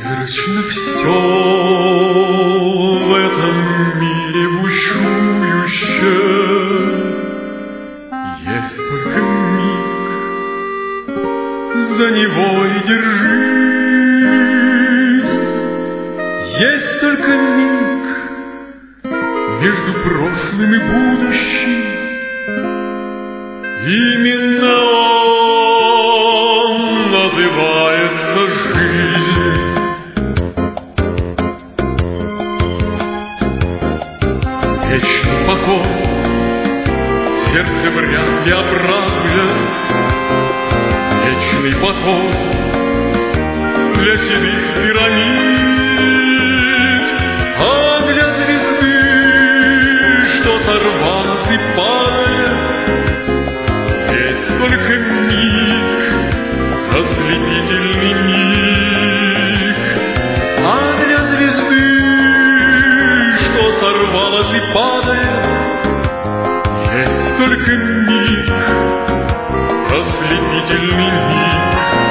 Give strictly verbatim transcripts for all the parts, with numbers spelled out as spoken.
Призрачно все в этом мире бушующем. Есть только миг, за него и держись. Есть только миг между прошлым и будущим. Именно он называется жизнь. Вечный покой сердце вряд ли оправдает. Вечный покой для седых пирамид, а для звезды, что сорвалась и падает, есть только миг, ослепительный миг. А для звезды, что сорвалась и падает, есть только миг, ослепительный миг.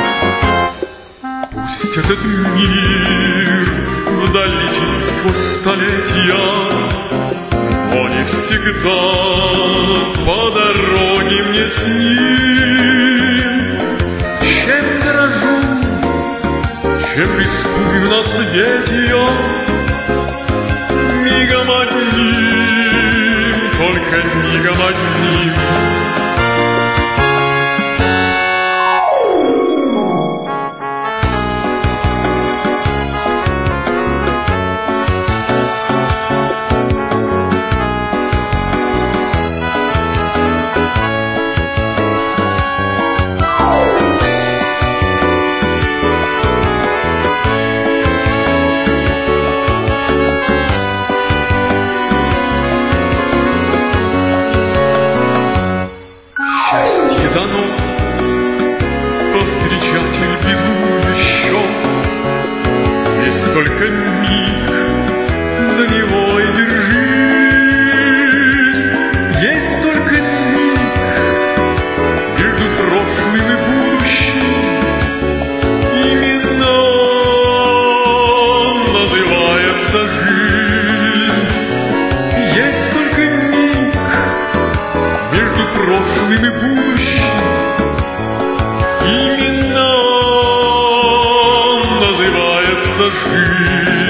Пусть этот мир вдаль летит сквозь столетия, но не всегда по дороге мне с ним. Чем дорожу, чем рискую на свете я, мигом одним, только мигом одним. Дано повстречать беду еще. Есть только миг, за него и держись. Есть только миг между прошлым и будущим. Именно он называется жизнь. Есть только миг между прошлым и будущим. Именно он называется жизнь.